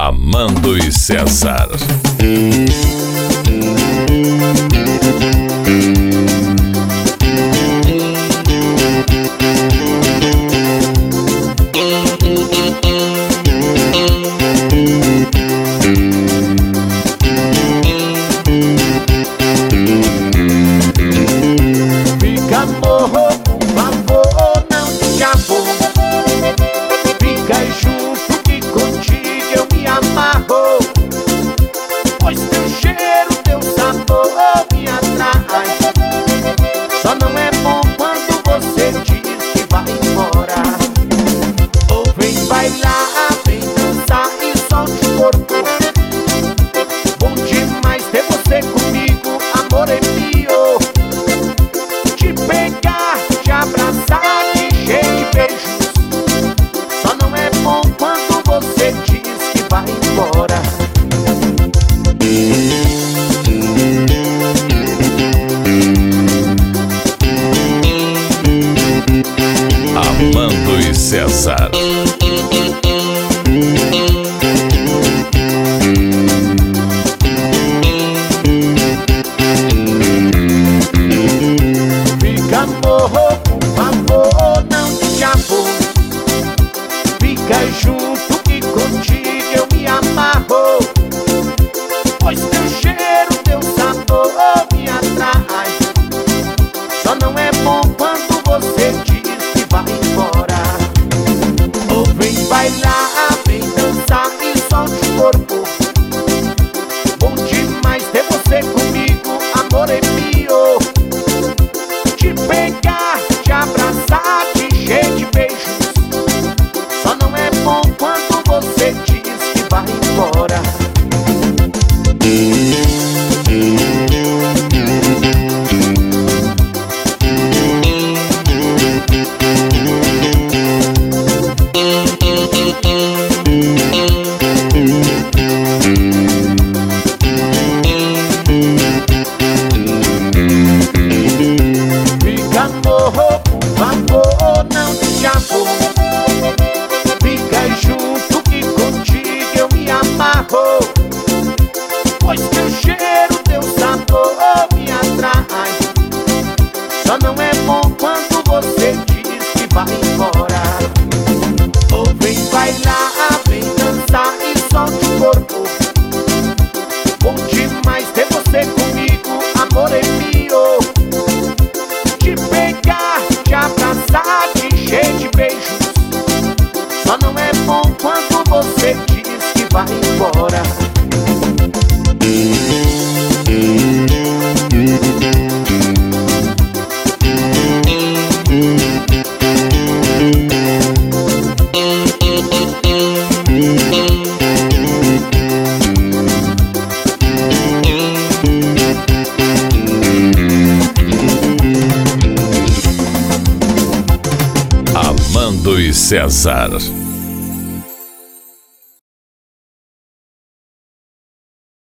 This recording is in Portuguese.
Amando e César. Fica amor, por favor, não te amo. Fica junto que contigo eu me amarro. Pois teu cheiro, teu sabor me atrai. Só não é bom quando você diz que vai embora. Ou vem bailar, vem dançar e solte o corpo. Bom demais ter você comigo, amor é meu. Te pegar, te abraçar, te encher de beijos. Só não é bom quando você diz que vai embora. Amando e César. Fica amor, por favor, não te amo. Fica junto que contigo eu me amarro. Pois teu cheiro, teu sabor me atrai. Só não é bom quando você diz que vai embora. Ou vem bailar, vem dançar e solte o corpo. Bom demais ter você comigo, amor é meu. Te pegar, te abraçar, te encher de beijos. Só não é bom quando você diz que vai embora. Fica amor, por favor, não te amo. Fica junto que contigo eu me amarro. Pois teu cheiro, teu sabor me atrai. Só não é bom quando você diz que vai embora. Ou vem bailar, vem dançar e solte o corpo. Bom demais ter você comigo, amor é meu. Te pegar, te abraçar, te encher de beijos. Só não é bom quando você diz que vai embora. Amando e César.